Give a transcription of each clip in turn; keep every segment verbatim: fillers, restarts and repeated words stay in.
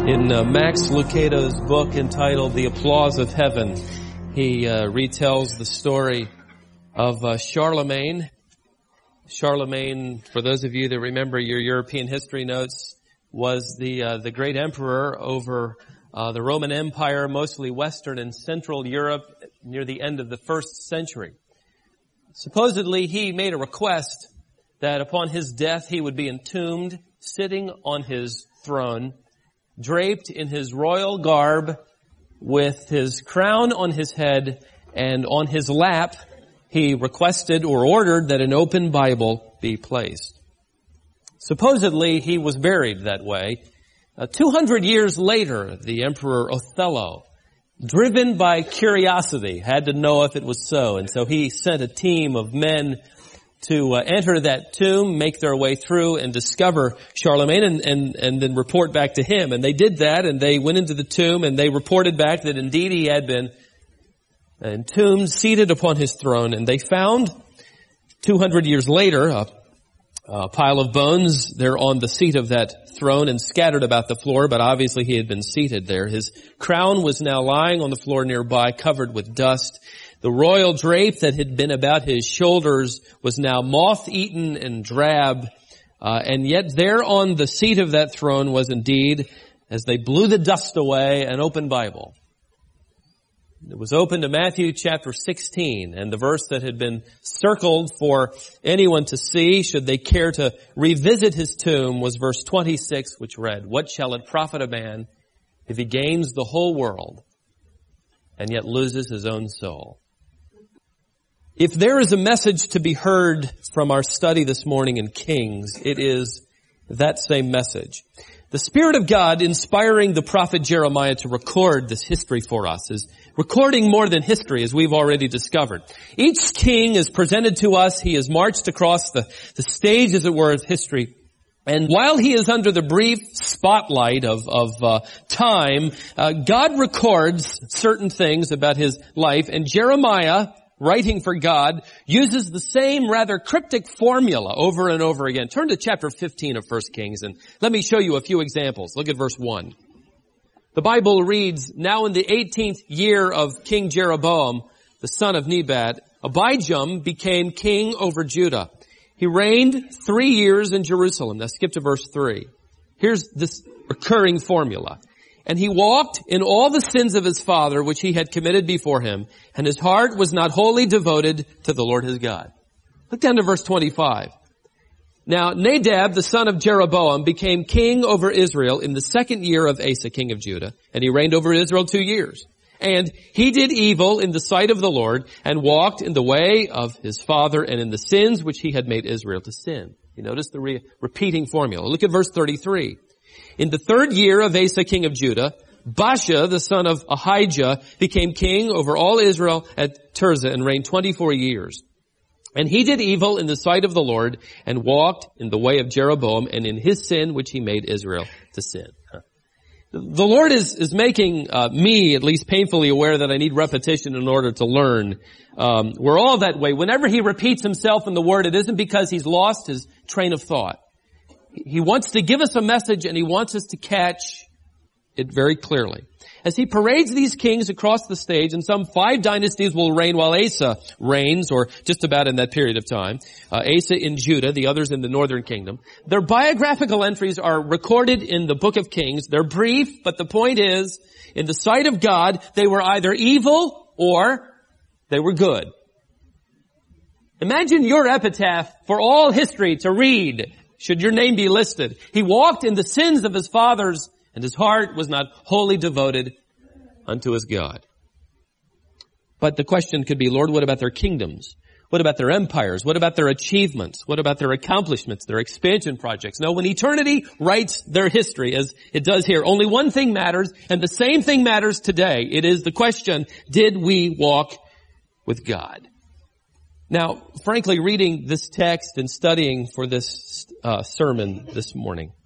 In uh, Max Lucado's book entitled The Applause of Heaven, he uh, retells the story of uh, Charlemagne. Charlemagne, for those of you that remember your European history notes, was the uh, the great emperor over uh, the Roman Empire, mostly Western and Central Europe, near the end of the first century. Supposedly, he made a request that upon his death he would be entombed, sitting on his throne, draped in his royal garb, with his crown on his head, and on his lap he requested or ordered that an open Bible be placed. Supposedly he was buried that way. Uh, Two hundred years later, the Emperor Othello, driven by curiosity, had to know if it was so, and so he sent a team of men to uh, enter that tomb, make their way through, and discover Charlemagne, and, and, and then report back to him. And they did that, and they went into the tomb, and they reported back that indeed he had been entombed, seated upon his throne. And they found, two hundred years later, a, a pile of bones there on the seat of that throne and scattered about the floor, but obviously he had been seated there. His crown was now lying on the floor nearby, covered with dust. The royal drape that had been about his shoulders was now moth-eaten and drab, uh, and yet there on the seat of that throne was indeed, as they blew the dust away, an open Bible. It was open to Matthew chapter sixteen, and the verse that had been circled for anyone to see, should they care to revisit his tomb, was verse twenty-six, which read, "What shall it profit a man if he gains the whole world and yet loses his own soul?" If there is a message to be heard from our study this morning in Kings, it is that same message. The Spirit of God inspiring the prophet Jeremiah to record this history for us is recording more than history, as we've already discovered. Each king is presented to us. He is marched across the, the stage, as it were, of history. And while he is under the brief spotlight of, of uh, time, uh, God records certain things about his life, and Jeremiah, writing for God, uses the same rather cryptic formula over and over again. Turn to chapter fifteen of First Kings and let me show you a few examples. Look at verse one. The Bible reads, "Now in the eighteenth year of King Jeroboam, the son of Nebat, Abijam became king over Judah. He reigned three years in Jerusalem." Now skip to verse three. Here's this recurring formula. "And he walked in all the sins of his father, which he had committed before him, and his heart was not wholly devoted to the Lord his God." Look down to verse twenty-five. "Now Nadab, the son of Jeroboam, became king over Israel in the second year of Asa, king of Judah, and he reigned over Israel two years. And he did evil in the sight of the Lord, and walked in the way of his father, and in the sins which he had made Israel to sin." You notice the re- repeating formula. Look at verse thirty-three. "In the third year of Asa, king of Judah, Baasha, the son of Ahijah, became king over all Israel at Tirzah and reigned twenty-four years. And he did evil in the sight of the Lord and walked in the way of Jeroboam and in his sin which he made Israel to sin." The Lord is, is making uh, me at least painfully aware that I need repetition in order to learn. Um, we're all that way. Whenever he repeats himself in the Word, it isn't because he's lost his train of thought. He wants to give us a message, and he wants us to catch it very clearly. As he parades these kings across the stage, and some five dynasties will reign while Asa reigns, or just about in that period of time. Uh, Asa in Judah, the others in the northern kingdom. Their biographical entries are recorded in the book of Kings. They're brief, but the point is, in the sight of God, they were either evil or they were good. Imagine your epitaph for all history to read, should your name be listed. "He walked in the sins of his fathers, and his heart was not wholly devoted unto his God." But the question could be, Lord, what about their kingdoms? What about their empires? What about their achievements? What about their accomplishments, their expansion projects? No, when eternity writes their history, as it does here, only one thing matters, and the same thing matters today. It is the question, did we walk with God? Now, frankly, reading this text and studying for this uh, sermon this morning,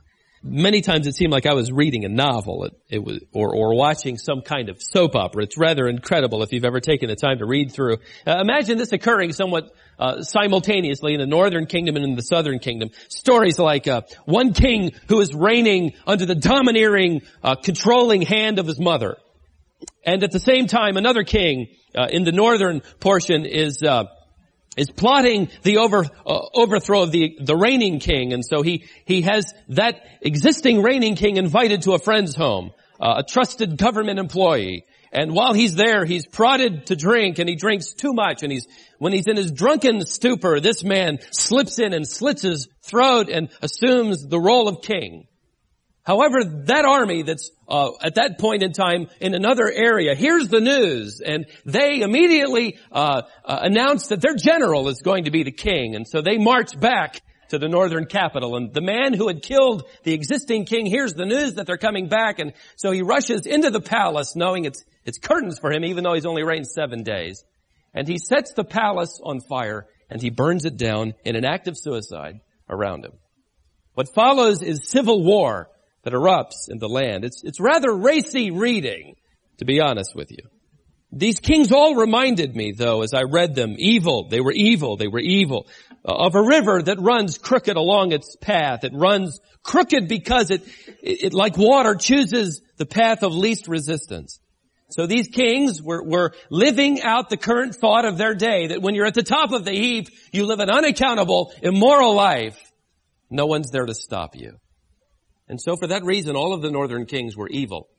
many times it seemed like I was reading a novel, it, it was, or, or watching some kind of soap opera. It's rather incredible if you've ever taken the time to read through. Uh, imagine this occurring somewhat uh, simultaneously in the northern kingdom and in the southern kingdom. Stories like uh, one king who is reigning under the domineering, uh, controlling hand of his mother, and at the same time, another king uh, in the northern portion is. Uh, is plotting the over, uh, overthrow of the, the reigning king. And so he, he has that existing reigning king invited to a friend's home, uh, a trusted government employee. And while he's there, he's prodded to drink, and he drinks too much. And he's, when he's in his drunken stupor, this man slips in and slits his throat and assumes the role of king. However, that army that's uh, at that point in time in another area hears the news, and they immediately uh, uh announce that their general is going to be the king. And so they march back to the northern capital. And the man who had killed the existing king hears the news that they're coming back, and so he rushes into the palace knowing it's it's curtains for him, even though he's only reigned seven days. And he sets the palace on fire, and he burns it down in an act of suicide around him. What follows is civil war that erupts in the land. It's, it's rather racy reading, to be honest with you. These kings all reminded me, though, as I read them, evil, they were evil, they were evil, uh, of a river that runs crooked along its path. It runs crooked because it, it, it, like water, chooses the path of least resistance. So these kings were, were living out the current thought of their day, that when you're at the top of the heap, you live an unaccountable, immoral life. No one's there to stop you. And so for that reason, all of the northern kings were evil.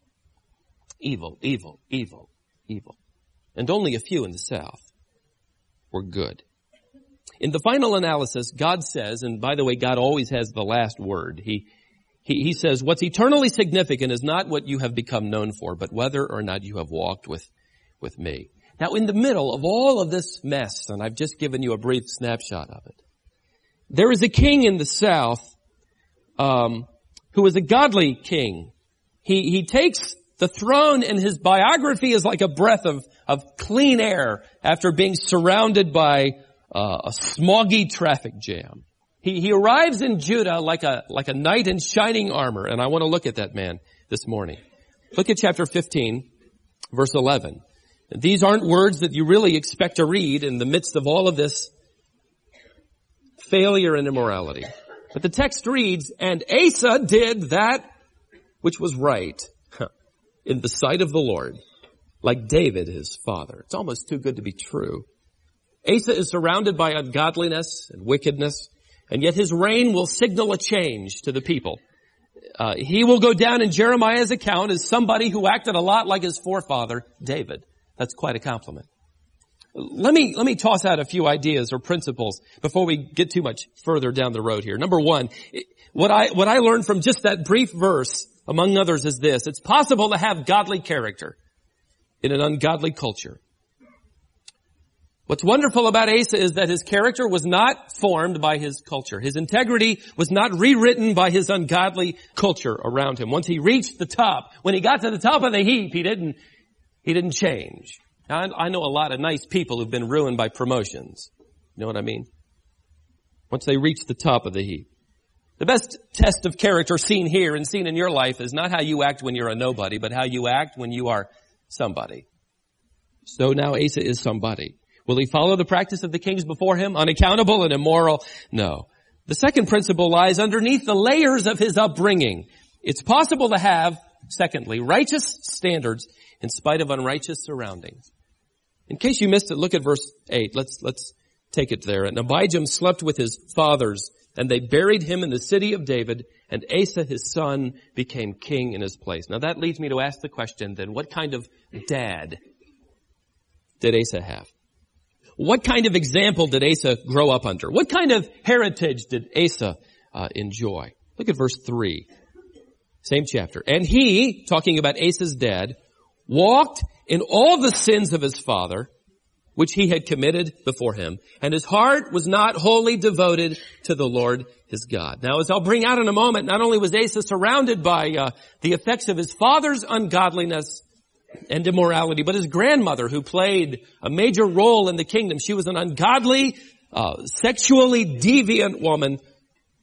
Evil, evil, evil, evil. And only a few in the south were good. In the final analysis, God says, and by the way, God always has the last word. He, he, he says, what's eternally significant is not what you have become known for, but whether or not you have walked with, with me. Now, in the middle of all of this mess, and I've just given you a brief snapshot of it, there is a king in the south, um, who is a godly king. He, he takes the throne, and his biography is like a breath of, of clean air after being surrounded by uh, a smoggy traffic jam. He, he arrives in Judah like a, like a knight in shining armor, and I want to look at that man this morning. Look at chapter fifteen, verse eleven. These aren't words that you really expect to read in the midst of all of this failure and immorality. But the text reads, and Asa did that which was right in the sight of the Lord, like David his father. It's almost too good to be true. Asa is surrounded by ungodliness and wickedness, and yet his reign will signal a change to the people. Uh, he will go down in Jeremiah's account as somebody who acted a lot like his forefather, David. That's quite a compliment. Let me, let me toss out a few ideas or principles before we get too much further down the road here. Number one, what I, what I learned from just that brief verse, among others, is this. It's possible to have godly character in an ungodly culture. What's wonderful about Asa is that his character was not formed by his culture. His integrity was not rewritten by his ungodly culture around him. Once he reached the top, when he got to the top of the heap, he didn't, he didn't change. Now, I know a lot of nice people who've been ruined by promotions. You know what I mean? Once they reach the top of the heap. The best test of character seen here and seen in your life is not how you act when you're a nobody, but how you act when you are somebody. So now Asa is somebody. Will he follow the practice of the kings before him, unaccountable and immoral? No. The second principle lies underneath the layers of his upbringing. It's possible to have, secondly, righteous standards in spite of unrighteous surroundings. In case you missed it, look at verse eight. Let's, let's take it there. And Abijam slept with his fathers, and they buried him in the city of David, and Asa his son became king in his place. Now that leads me to ask the question then, what kind of dad did Asa have? What kind of example did Asa grow up under? What kind of heritage did Asa uh, enjoy? Look at verse three. Same chapter. And he, talking about Asa's dad, walked in all the sins of his father, which he had committed before him, and his heart was not wholly devoted to the Lord his God. Now, as I'll bring out in a moment, not only was Asa surrounded by uh, the effects of his father's ungodliness and immorality, but his grandmother, who played a major role in the kingdom, she was an ungodly, uh, sexually deviant woman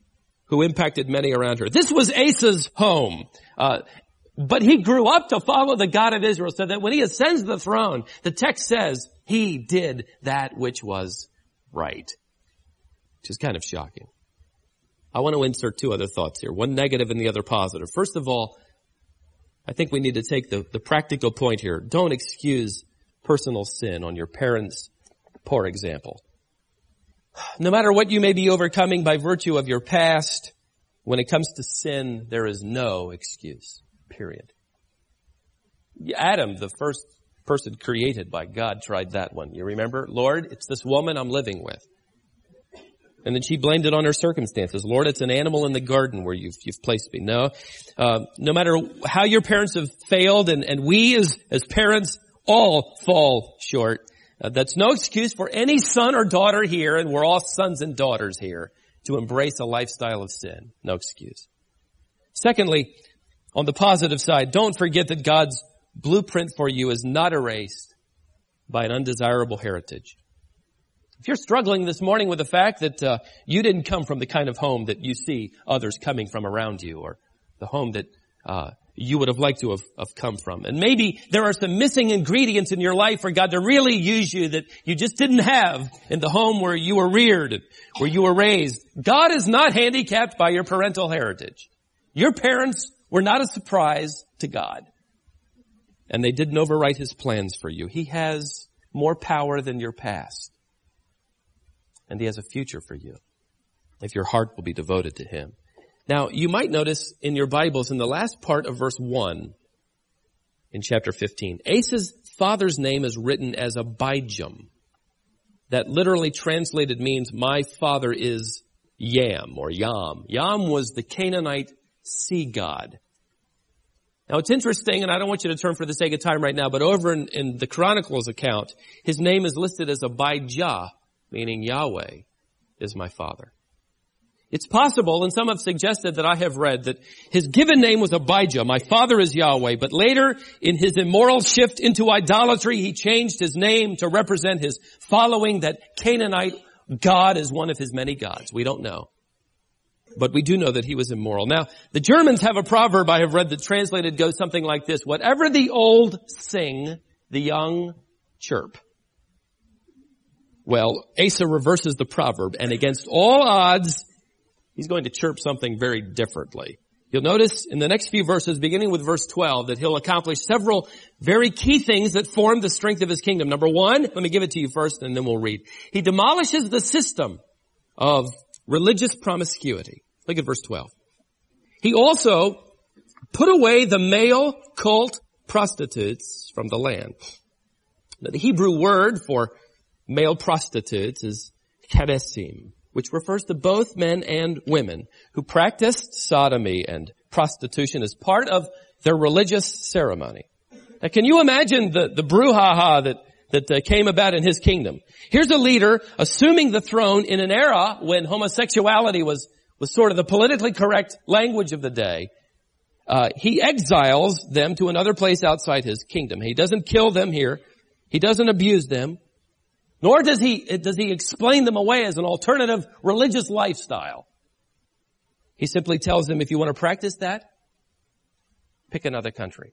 who impacted many around her. This was Asa's home. Uh, but he grew up to follow the God of Israel, so that when he ascends the throne, the text says he did that which was right. Which is kind of shocking. I want to insert two other thoughts here, one negative and the other positive. First of all, I think we need to take the, the practical point here. Don't excuse personal sin on your parents' poor example. No matter what you may be overcoming by virtue of your past, when it comes to sin, there is no excuse. Period. Adam, the first person created by God, tried that one. You remember? Lord, it's this woman I'm living with. And then she blamed it on her circumstances. Lord, it's an animal in the garden where you've, you've placed me. No, uh, no matter how your parents have failed, and, and we as, as parents all fall short. Uh, that's no excuse for any son or daughter here, and we're all sons and daughters here, to embrace a lifestyle of sin. No excuse. Secondly, on the positive side, don't forget that God's blueprint for you is not erased by an undesirable heritage. If you're struggling this morning with the fact that uh, you didn't come from the kind of home that you see others coming from around you, or the home that uh, you would have liked to have, have come from, and maybe there are some missing ingredients in your life for God to really use you that you just didn't have in the home where you were reared, where you were raised. God is not handicapped by your parental heritage. Your parents were not a surprise to God, and they didn't overwrite his plans for you. He has more power than your past. And he has a future for you if your heart will be devoted to him. Now, you might notice in your Bibles in the last part of verse one in chapter fifteen, Asa's father's name is written as Abijam. That literally translated means my father is Yam or Yam. Yam was the Canaanite sea god. Now, it's interesting, and I don't want you to turn for the sake of time right now, but over in, in the Chronicles account, his name is listed as Abijah, meaning Yahweh is my father. It's possible, and some have suggested that I have read, that his given name was Abijah, my father is Yahweh, but later in his immoral shift into idolatry, he changed his name to represent his following that Canaanite god is one of his many gods. We don't know. But we do know that he was immoral. Now, the Germans have a proverb I have read that translated goes something like this: whatever the old sing, the young chirp. Well, Asa reverses the proverb, and against all odds, he's going to chirp something very differently. You'll notice in the next few verses, beginning with verse twelve, that he'll accomplish several very key things that form the strength of his kingdom. Number one, let me give it to you first, and then we'll read. He demolishes the system of religious promiscuity. Look at verse twelve. He also put away the male cult prostitutes from the land. Now, the Hebrew word for male prostitutes is charesim, which refers to both men and women who practiced sodomy and prostitution as part of their religious ceremony. Now, can you imagine the, the brouhaha that, that uh, came about in his kingdom? Here's a leader assuming the throne in an era when homosexuality was, was sort of the politically correct language of the day. Uh, he exiles them to another place outside his kingdom. He doesn't kill them here. He doesn't abuse them. Nor does he, does he explain them away as an alternative religious lifestyle. He simply tells them, if you want to practice that, pick another country.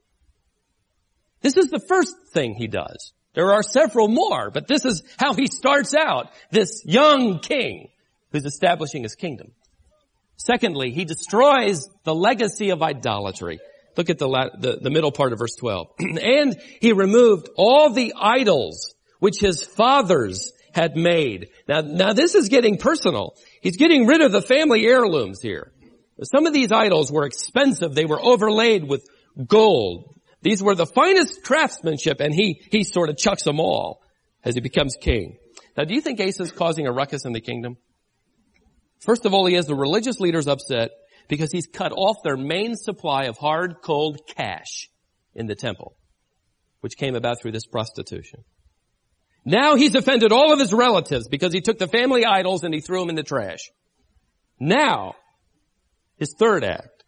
This is the first thing he does. There are several more, but this is how he starts out, this young king who's establishing his kingdom. Secondly, he destroys the legacy of idolatry. Look at the, the, the middle part of verse twelve. And he removed all the idols which his fathers had made. Now, now this is getting personal. He's getting rid of the family heirlooms here. Some of these idols were expensive. They were overlaid with gold. These were the finest craftsmanship, and he, he sort of chucks them all as he becomes king. Now, do you think Asa is causing a ruckus in the kingdom? First of all, he has the religious leaders upset because he's cut off their main supply of hard, cold cash in the temple, which came about through this prostitution. Now he's offended all of his relatives because he took the family idols and he threw them in the trash. Now, his third act.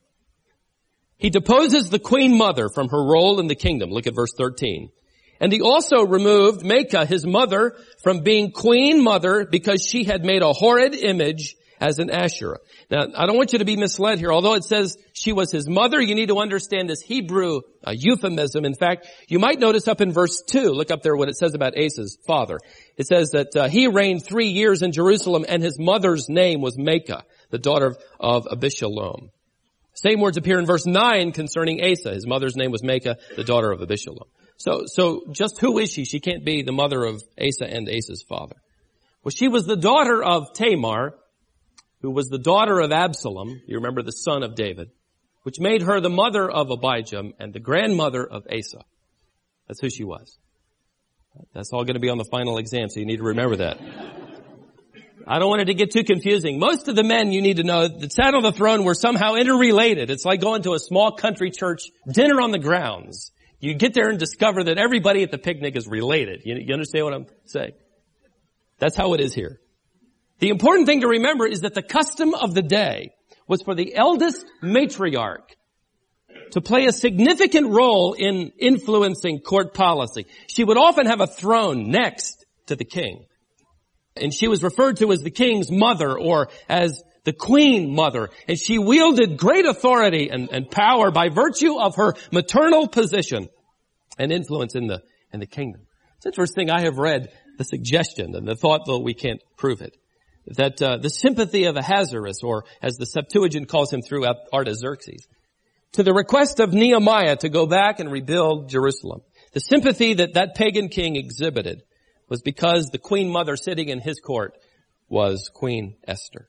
He deposes the queen mother from her role in the kingdom. Look at verse thirteen. And he also removed Maacah, his mother, from being queen mother because she had made a horrid image as an Asherah. Now, I don't want you to be misled here. Although it says she was his mother, you need to understand this Hebrew uh, euphemism. In fact, you might notice up in verse two, look up there what it says about Asa's father. It says that uh, he reigned three years in Jerusalem, and his mother's name was Maacah, the daughter of, of Abishalom. Same words appear in verse nine concerning Asa. His mother's name was Maacah, the daughter of Abishalom. So, so just who is she? She can't be the mother of Asa and Asa's father. Well, she was the daughter of Tamar, who was the daughter of Absalom. You remember the son of David, which made her the mother of Abijah and the grandmother of Asa. That's who she was. That's all going to be on the final exam, so you need to remember that. I don't want it to get too confusing. Most of the men you need to know that sat on the throne were somehow interrelated. It's like going to a small country church dinner on the grounds. You get there and discover that everybody at the picnic is related. You, you understand what I'm saying? That's how it is here. The important thing to remember is that the custom of the day was for the eldest matriarch to play a significant role in influencing court policy. She would often have a throne next to the king. And she was referred to as the king's mother or as the queen mother. And she wielded great authority and, and power by virtue of her maternal position and influence in the, in the kingdom. It's interesting. I have read the suggestion and the thought, though we can't prove it, that uh, the sympathy of Ahasuerus, or as the Septuagint calls him throughout Artaxerxes, to the request of Nehemiah to go back and rebuild Jerusalem, the sympathy that that pagan king exhibited was because the queen mother sitting in his court was Queen Esther.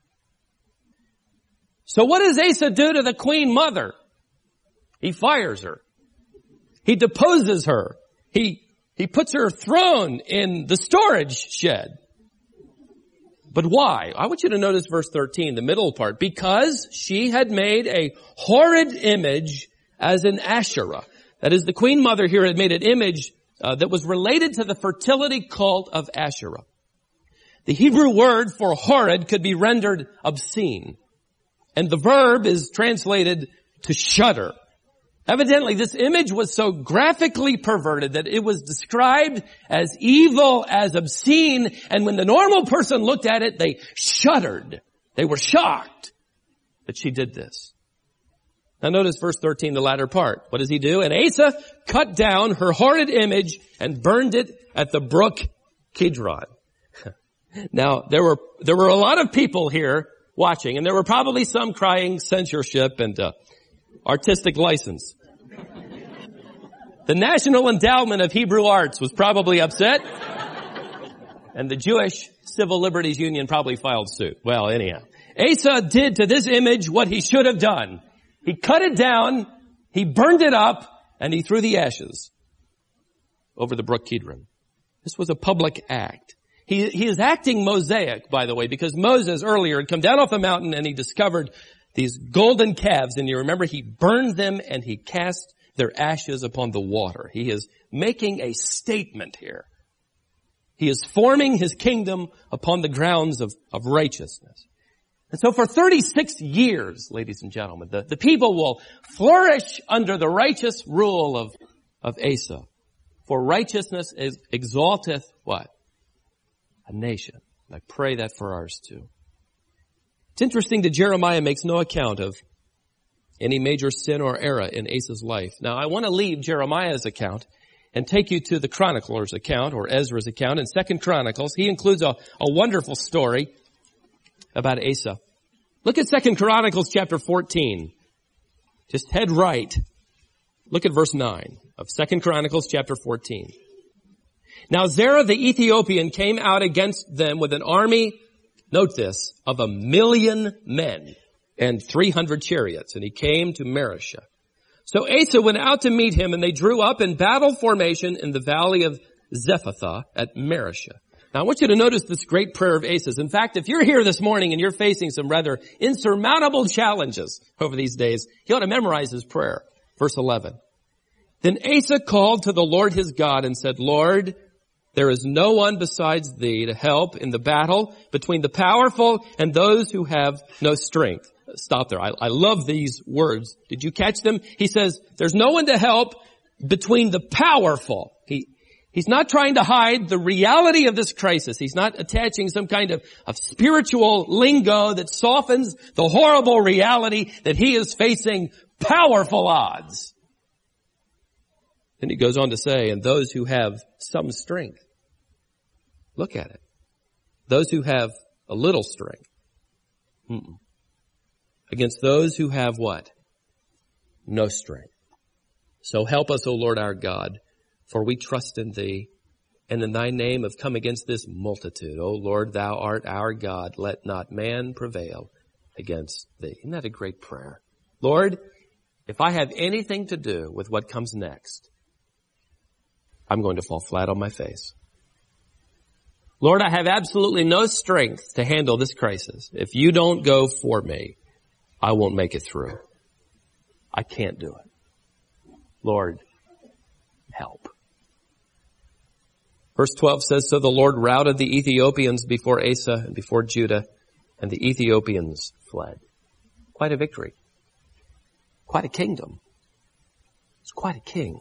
So what does Asa do to the queen mother? He fires her. He deposes her. He He puts her throne in the storage shed. But why? I want you to notice verse thirteen, the middle part. Because she had made a horrid image as an Asherah. That is, the queen mother here had made an image uh, that was related to the fertility cult of Asherah. The Hebrew word for horrid could be rendered obscene. And the verb is translated to shudder. Evidently, this image was so graphically perverted that it was described as evil, as obscene, and when the normal person looked at it, they shuddered. They were shocked that she did this. Now notice verse thirteen, the latter part. What does he do? And Asa cut down her horrid image and burned it at the brook Kidron. Now, there were, there were a lot of people here watching, and there were probably some crying censorship and uh, artistic license. The National Endowment of Hebrew Arts was probably upset, and the Jewish Civil Liberties Union probably filed suit. Well, anyhow, Asa did to this image what he should have done. He cut it down, he burned it up, and he threw the ashes over the brook Kidron. This was a public act. He, he is acting Mosaic, by the way, because Moses earlier had come down off the mountain and he discovered these golden calves, and you remember he burned them and he cast their ashes upon the water. He is making a statement here. He is forming his kingdom upon the grounds of, of righteousness. And so for thirty-six years, ladies and gentlemen, the, the people will flourish under the righteous rule of, of Asa. For righteousness is exalteth what? A nation. And I pray that for ours too. It's interesting that Jeremiah makes no account of any major sin or error in Asa's life. Now, I want to leave Jeremiah's account and take you to the chronicler's account, or Ezra's account, in Second Chronicles. He includes a, a wonderful story about Asa. Look at Second Chronicles chapter fourteen. Just head right. Look at verse nine of Second Chronicles chapter fourteen. Now Zerah the Ethiopian came out against them with an army, note this, of a million men and three hundred chariots, and he came to Mareshah. So Asa went out to meet him, and they drew up in battle formation in the valley of Zephathah at Mareshah. Now I want you to notice this great prayer of Asa's. In fact, if you're here this morning and you're facing some rather insurmountable challenges over these days, you ought to memorize his prayer. Verse eleven. Then Asa called to the Lord his God and said, Lord, there is no one besides thee to help in the battle between the powerful and those who have no strength. Stop there. I, I love these words. Did you catch them? He says, there's no one to help between the powerful. He, He's not trying to hide the reality of this crisis. He's not attaching some kind of, of spiritual lingo that softens the horrible reality that he is facing powerful odds. Then he goes on to say, and those who have some strength. Look at it. Those who have a little strength. Mm-mm. Against those who have what? No strength. So help us, O Lord our God, for we trust in thee, and in thy name have come against this multitude. O Lord, thou art our God. Let not man prevail against thee. Isn't that a great prayer? Lord, if I have anything to do with what comes next, I'm going to fall flat on my face. Lord, I have absolutely no strength to handle this crisis. If you don't go for me, I won't make it through. I can't do it. Lord, help. Verse twelve says, so the Lord routed the Ethiopians before Asa and before Judah, and the Ethiopians fled. Quite a victory. Quite a kingdom. It's quite a king.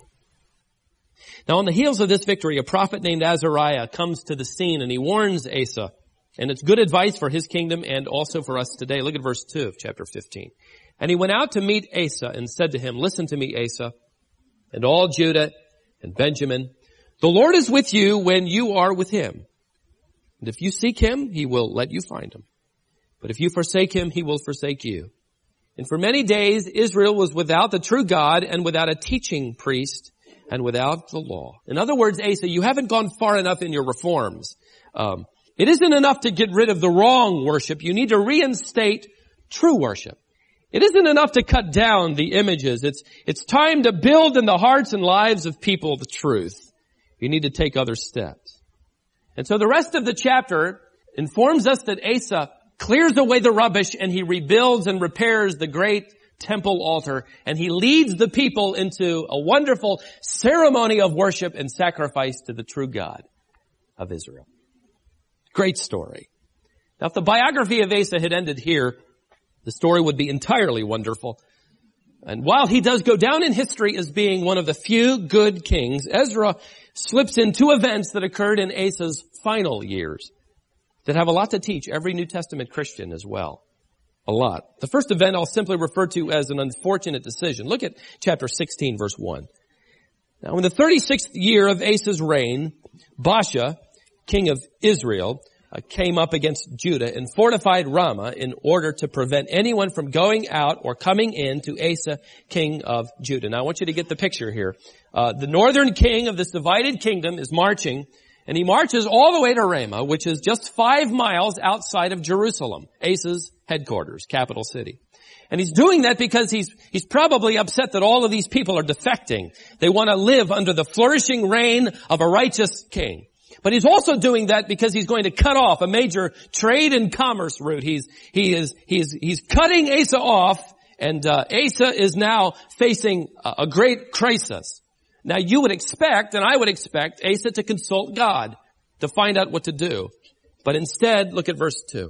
Now on the heels of this victory, a prophet named Azariah comes to the scene and he warns Asa. And it's good advice for his kingdom and also for us today. Look at verse two of chapter fifteen. And he went out to meet Asa and said to him, listen to me, Asa, and all Judah and Benjamin. The Lord is with you when you are with him. And if you seek him, he will let you find him. But if you forsake him, he will forsake you. And for many days, Israel was without the true God and without a teaching priest and without the law. In other words, Asa, you haven't gone far enough in your reforms. Um, it isn't enough to get rid of the wrong worship. You need to reinstate true worship. It isn't enough to cut down the images. It's, it's time to build in the hearts and lives of people the truth. You need to take other steps. And so the rest of the chapter informs us that Asa clears away the rubbish and he rebuilds and repairs the great temple altar, and he leads the people into a wonderful ceremony of worship and sacrifice to the true God of Israel. Great story. Now, if the biography of Asa had ended here, the story would be entirely wonderful. And while he does go down in history as being one of the few good kings, Ezra slips in two events that occurred in Asa's final years that have a lot to teach every New Testament Christian as well. A lot. The first event I'll simply refer to as an unfortunate decision. Look at chapter sixteen, verse one. Now, in the thirty-sixth year of Asa's reign, Baasha, king of Israel, uh, came up against Judah and fortified Ramah in order to prevent anyone from going out or coming in to Asa, king of Judah. Now, I want you to get the picture here. Uh, the northern king of this divided kingdom is marching, and he marches all the way to Ramah, which is just five miles outside of Jerusalem, Asa's headquarters, capital city. And he's doing that because he's, he's probably upset that all of these people are defecting. They want to live under the flourishing reign of a righteous king. But he's also doing that because he's going to cut off a major trade and commerce route. He's, he is, he's, he's cutting Asa off, and, uh, Asa is now facing a, a great crisis. Now you would expect, and I would expect, Asa to consult God to find out what to do. But instead, look at verse two.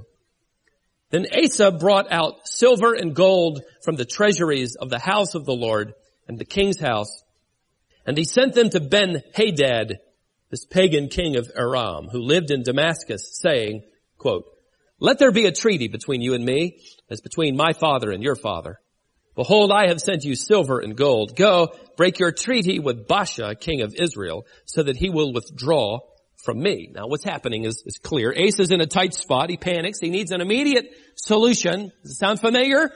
Then Asa brought out silver and gold from the treasuries of the house of the Lord and the king's house, and he sent them to Ben-Hadad, this pagan king of Aram, who lived in Damascus, saying, quote, let there be a treaty between you and me, as between my father and your father. Behold, I have sent you silver and gold. Go, break your treaty with Baasha, king of Israel, so that he will withdraw from me. Now, what's happening is, is clear. Asa's in a tight spot. He panics. He needs an immediate solution. Does it sound familiar?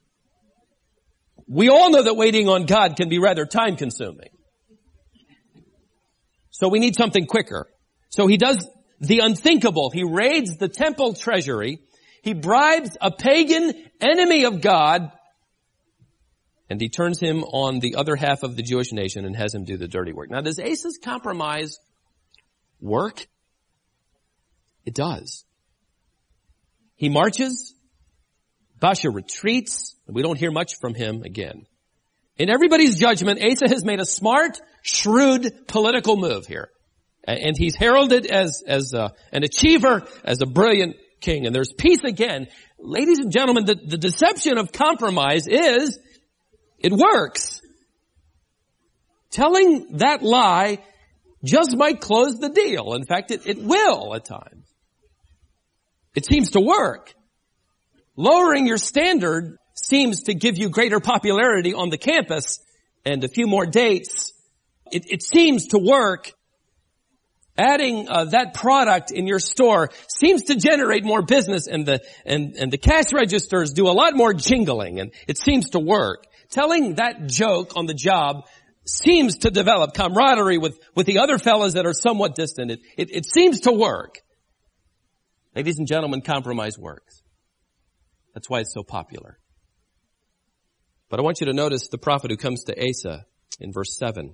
We all know that waiting on God can be rather time-consuming. So we need something quicker. So he does the unthinkable. He raids the temple treasury. He bribes a pagan enemy of God, and he turns him on the other half of the Jewish nation and has him do the dirty work. Now, does Asa's compromise work? It does. He marches. Baasha retreats. And we don't hear much from him again. In everybody's judgment, Asa has made a smart, shrewd political move here. And he's heralded as, as a, an achiever, as a brilliant king. And there's peace again. Ladies and gentlemen, the, the deception of compromise is it works. Telling that lie just might close the deal. In fact, it, it will at times. It seems to work. Lowering your standard seems to give you greater popularity on the campus and a few more dates. It, it seems to work. Adding uh, that product in your store seems to generate more business, and the and and the cash registers do a lot more jingling, and it seems to work. Telling that joke on the job seems to develop camaraderie with with the other fellas that are somewhat distant. It it, it seems to work. Ladies and gentlemen, compromise works. That's why it's so popular. But I want you to notice the prophet who comes to Asa in verse seven.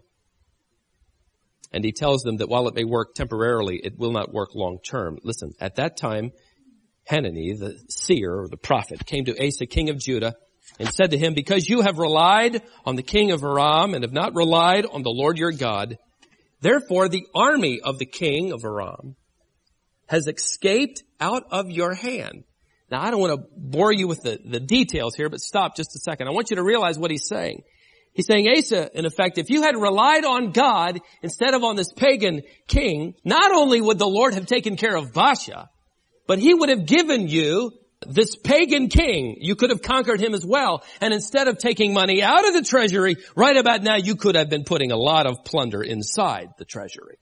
And he tells them that while it may work temporarily, it will not work long term. Listen, at that time, Hanani, the seer or the prophet, came to Asa, king of Judah, and said to him, because you have relied on the king of Aram and have not relied on the Lord your God, therefore the army of the king of Aram has escaped out of your hand. Now, I don't want to bore you with the, the details here, but stop just a second. I want you to realize what he's saying. He's saying, Asa, in effect, if you had relied on God instead of on this pagan king, not only would the Lord have taken care of Baasha, but he would have given you this pagan king. You could have conquered him as well. And instead of taking money out of the treasury, right about now, you could have been putting a lot of plunder inside the treasury.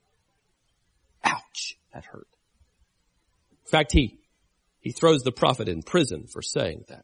Ouch, that hurt. In fact, he, he throws the prophet in prison for saying that.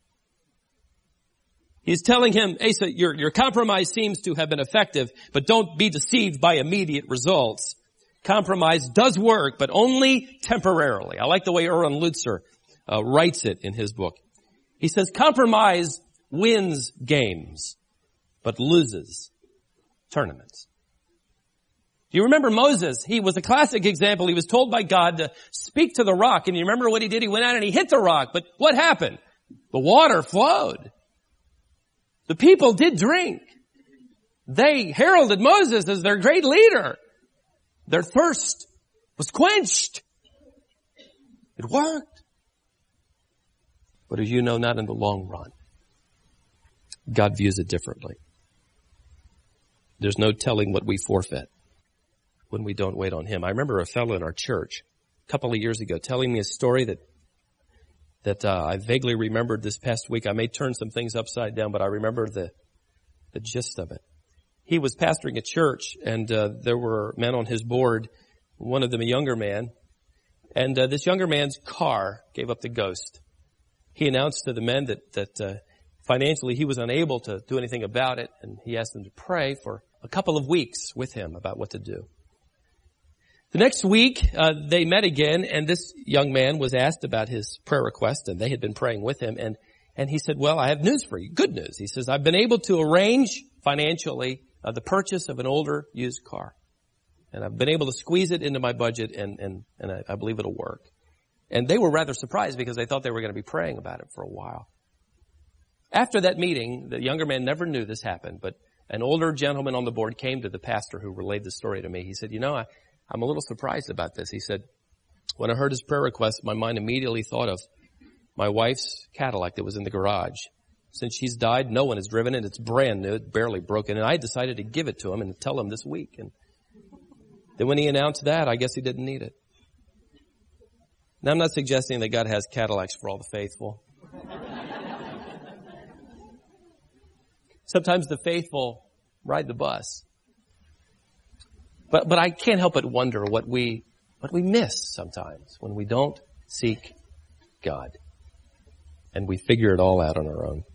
He's telling him, Asa, your, your compromise seems to have been effective, but don't be deceived by immediate results. Compromise does work, but only temporarily. I like the way Erwin Lutzer uh, writes it in his book. He says, compromise wins games, but loses tournaments. Do you remember Moses? He was a classic example. He was told by God to speak to the rock, and you remember what he did? He went out and he hit the rock, but what happened? The water flowed. The people did drink. They heralded Moses as their great leader. Their thirst was quenched. It worked. But as you know, not in the long run. God views it differently. There's no telling what we forfeit when we don't wait on him. I remember a fellow in our church a couple of years ago telling me a story that that uh, I vaguely remembered this past week. I may turn some things upside down, but I remember the the gist of it. He was pastoring a church, and uh, there were men on his board, one of them a younger man, and uh, this younger man's car gave up the ghost. He announced to the men that, that uh, financially he was unable to do anything about it, and he asked them to pray for a couple of weeks with him about what to do. The next week, uh, they met again, and this young man was asked about his prayer request, and they had been praying with him, and, and he said, well, I have news for you, good news. He says, I've been able to arrange financially uh, the purchase of an older used car, and I've been able to squeeze it into my budget, and, and, and I, I believe it'll work. And they were rather surprised because they thought they were going to be praying about it for a while. After that meeting, the younger man never knew this happened, but an older gentleman on the board came to the pastor who relayed the story to me. He said, you know, I I'm a little surprised about this. He said, when I heard his prayer request, my mind immediately thought of my wife's Cadillac that was in the garage. Since she's died, no one has driven it. It's brand new. It's barely broken. And I decided to give it to him and tell him this week. And then when he announced that, I guess he didn't need it. Now, I'm not suggesting that God has Cadillacs for all the faithful. Sometimes the faithful ride the bus. But, but I can't help but wonder what we, what we miss sometimes when we don't seek God and we figure it all out on our own.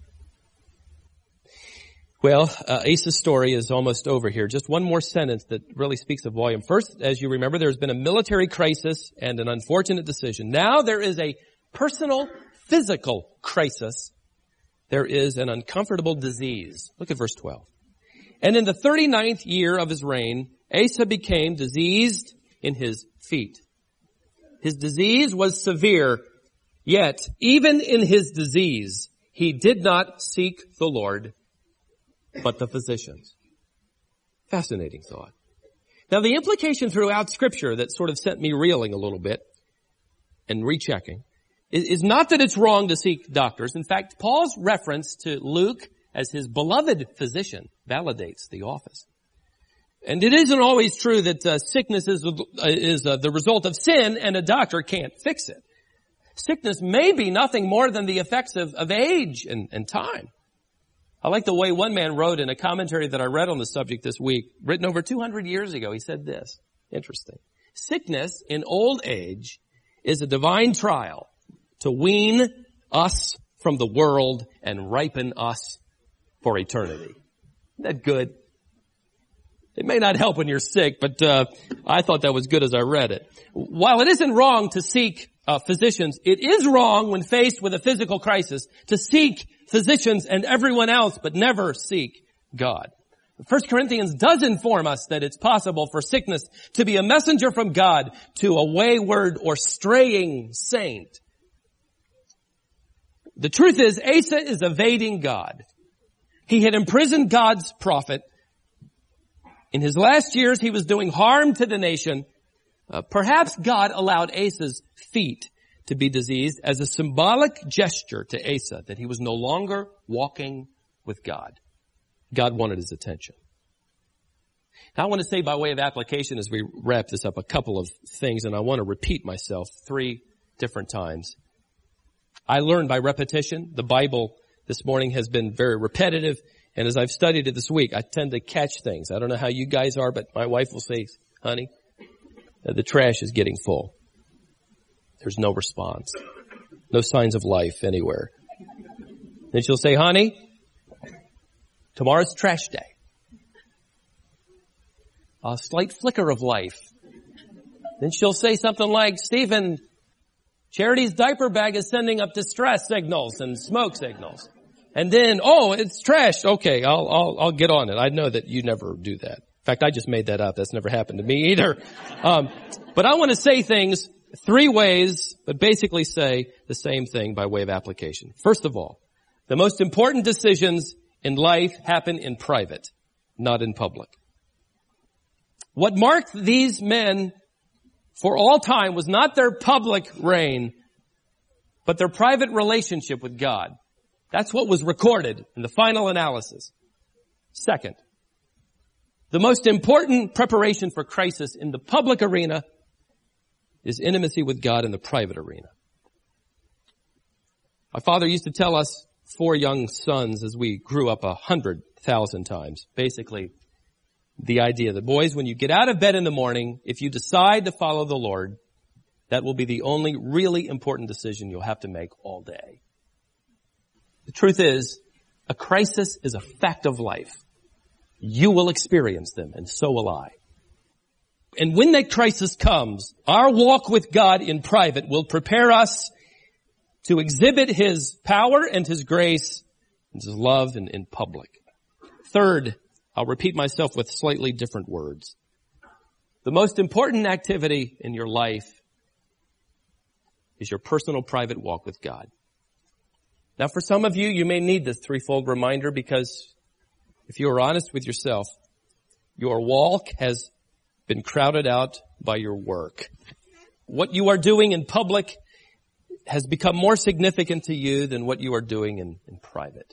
Well, uh, Asa's story is almost over here. Just one more sentence that really speaks of volume. First, as you remember, there's been a military crisis and an unfortunate decision. Now there is a personal, physical crisis. There is an uncomfortable disease. Look at verse twelve. And in the thirty-ninth year of his reign, Asa became diseased in his feet. His disease was severe, yet even in his disease, he did not seek the Lord, but the physicians. Fascinating thought. Now the implication throughout Scripture that sort of sent me reeling a little bit and rechecking is, is not that it's wrong to seek doctors. In fact, Paul's reference to Luke as his beloved physician validates the office. And it isn't always true that uh, sickness is, uh, is uh, the result of sin and a doctor can't fix it. Sickness may be nothing more than the effects of, of age and, and time. I like the way one man wrote in a commentary that I read on the subject this week, written over two hundred years ago. He said this, interesting. Sickness in old age is a divine trial to wean us from the world and ripen us for eternity. Isn't that good? It may not help when you're sick, but uh, I thought that was good as I read it. While it isn't wrong to seek uh, physicians, it is wrong when faced with a physical crisis to seek physicians and everyone else, but never seek God. First Corinthians does inform us that it's possible for sickness to be a messenger from God to a wayward or straying saint. The truth is, Asa is evading God. He had imprisoned God's prophet. In his last years, he was doing harm to the nation. Uh, perhaps God allowed Asa's feet to be diseased as a symbolic gesture to Asa that he was no longer walking with God. God wanted his attention. Now I want to say by way of application as we wrap this up a couple of things, and I want to repeat myself three different times. I learned by repetition. The Bible this morning has been very repetitive, and as I've studied it this week, I tend to catch things. I don't know how you guys are, but my wife will say, honey, the trash is getting full. There's no response. No signs of life anywhere. Then she'll say, honey, tomorrow's trash day. A slight flicker of life. Then she'll say something like, Stephen, Charity's diaper bag is sending up distress signals and smoke signals. And then, oh, it's trash. Okay, I'll, I'll, I'll get on it. I know that you never do that. In fact, I just made that up. That's never happened to me either. Um, but I want to say things three ways, but basically say the same thing by way of application. First of all, the most important decisions in life happen in private, not in public. What marked these men for all time was not their public reign, but their private relationship with God. That's what was recorded in the final analysis. Second, the most important preparation for crisis in the public arena is intimacy with God in the private arena. My father used to tell us four young sons as we grew up a hundred thousand times. Basically, the idea that, boys, when you get out of bed in the morning, if you decide to follow the Lord, that will be the only really important decision you'll have to make all day. The truth is, a crisis is a fact of life. You will experience them, and so will I. And when that crisis comes, our walk with God in private will prepare us to exhibit His power and His grace and His love in, in public. Third, I'll repeat myself with slightly different words. The most important activity in your life is your personal private walk with God. Now, for some of you, you may need this threefold reminder because if you are honest with yourself, your walk has been crowded out by your work. What you are doing in public has become more significant to you than what you are doing in, in private.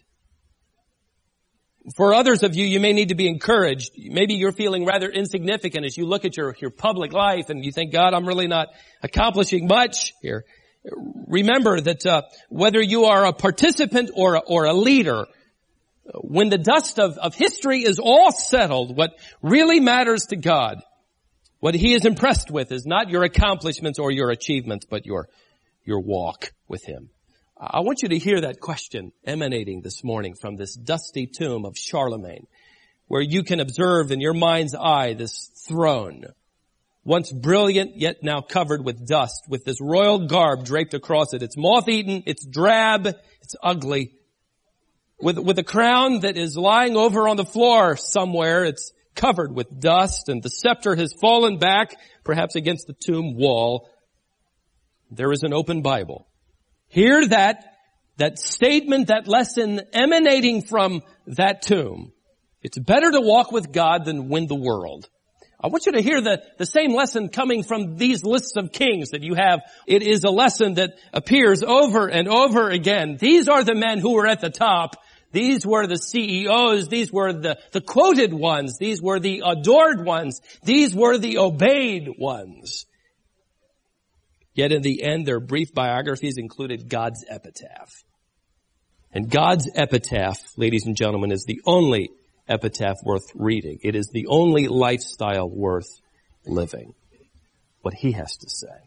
For others of you, you may need to be encouraged. Maybe you're feeling rather insignificant as you look at your, your public life and you think, God, I'm really not accomplishing much here. Remember that uh, whether you are a participant or a, or a leader, when the dust of, of history is all settled, what really matters to God, what He is impressed with is not your accomplishments or your achievements, but your, your walk with Him. I want you to hear that question emanating this morning from this dusty tomb of Charlemagne, where you can observe in your mind's eye this throne, once brilliant yet now covered with dust, with this royal garb draped across it. It's moth-eaten, it's drab, it's ugly. With, with a crown that is lying over on the floor somewhere, it's covered with dust, and the scepter has fallen back, perhaps against the tomb wall. There is an open Bible. Hear that, that statement, that lesson emanating from that tomb. It's better to walk with God than win the world. I want you to hear the, the same lesson coming from these lists of kings that you have. It is a lesson that appears over and over again. These are the men who were at the top. These were the C E Os. These were the, the quoted ones. These were the adored ones. These were the obeyed ones. Yet in the end, their brief biographies included God's epitaph. And God's epitaph, ladies and gentlemen, is the only epitaph worth reading. It is the only lifestyle worth living. What he has to say.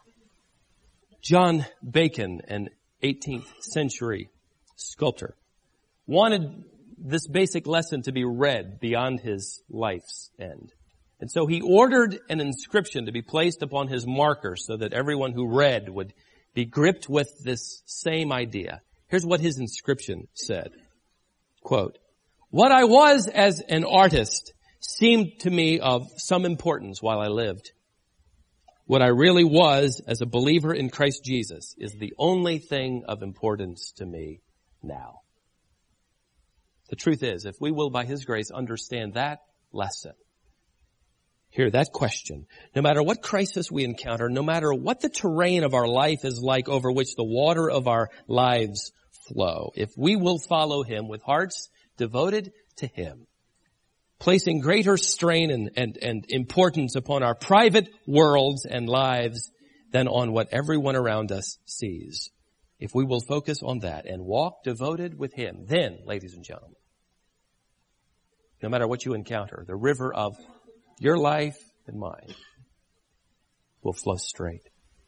John Bacon, an eighteenth century sculptor, wanted this basic lesson to be read beyond his life's end. And so he ordered an inscription to be placed upon his marker so that everyone who read would be gripped with this same idea. Here's what his inscription said. Quote, "What I was as an artist seemed to me of some importance while I lived. What I really was as a believer in Christ Jesus is the only thing of importance to me now." The truth is, if we will by His grace understand that lesson, hear that question, no matter what crisis we encounter, no matter what the terrain of our life is like over which the water of our lives flow, if we will follow Him with hearts devoted to Him, placing greater strain and, and, and importance upon our private worlds and lives than on what everyone around us sees. If we will focus on that and walk devoted with Him, then, ladies and gentlemen, no matter what you encounter, the river of your life and mine will flow straight.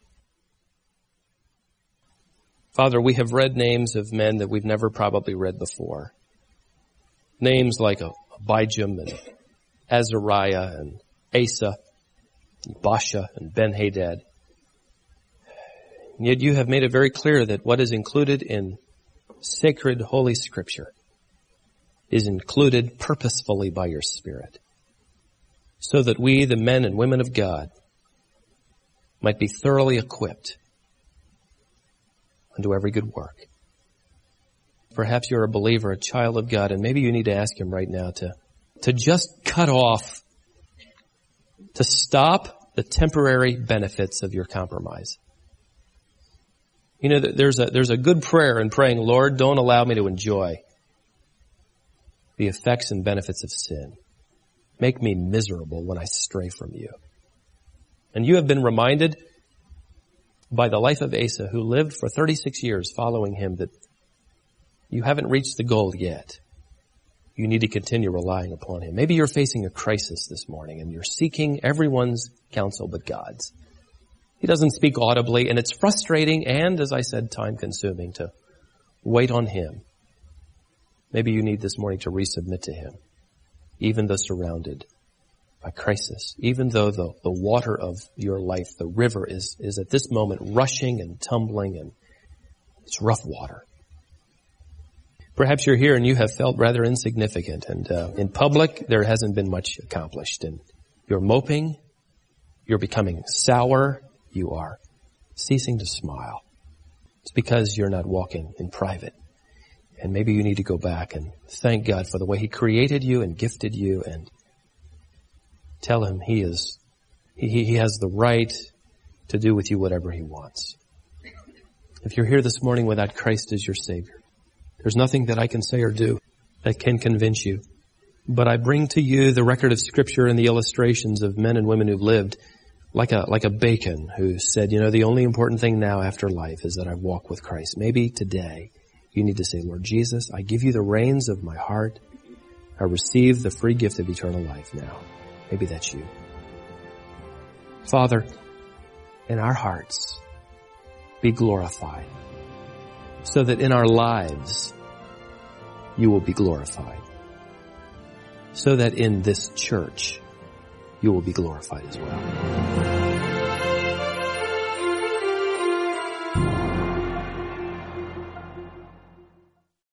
Father, we have read names of men that we've never probably read before. Names like Abijam and Azariah and Asa, and Baasha and Ben-Hadad. Yet you have made it very clear that what is included in sacred Holy Scripture is included purposefully by your Spirit, so that we, the men and women of God, might be thoroughly equipped unto every good work. Perhaps you're a believer, a child of God, and maybe you need to ask Him right now to, to just cut off, to stop the temporary benefits of your compromise. You know, there's a, there's a good prayer in praying, "Lord, don't allow me to enjoy the effects and benefits of sin. Make me miserable when I stray from you." And you have been reminded by the life of Asa, who lived for thirty-six years following him, that you haven't reached the goal yet. You need to continue relying upon Him. Maybe you're facing a crisis this morning and you're seeking everyone's counsel but God's. He doesn't speak audibly, and it's frustrating and, as I said, time-consuming to wait on Him. Maybe you need this morning to resubmit to Him, even though surrounded by crisis, even though the, the water of your life, the river, is, is at this moment rushing and tumbling, and it's rough water. Perhaps you're here and you have felt rather insignificant, and uh, in public there hasn't been much accomplished, and you're moping, you're becoming sour, you are ceasing to smile. It's because you're not walking in private. And maybe you need to go back and thank God for the way He created you and gifted you, and tell Him He is, He, he has the right to do with you whatever He wants. If you're here this morning without Christ as your Savior, there's nothing that I can say or do that can convince you. But I bring to you the record of Scripture and the illustrations of men and women who've lived like a, like a Bacon, who said, you know, the only important thing now after life is that I walk with Christ. Maybe today you need to say, "Lord Jesus, I give you the reins of my heart. I receive the free gift of eternal life now." Maybe that's you. Father, in our hearts, be glorified, so that in our lives you will be glorified, so that in this church you will be glorified as well.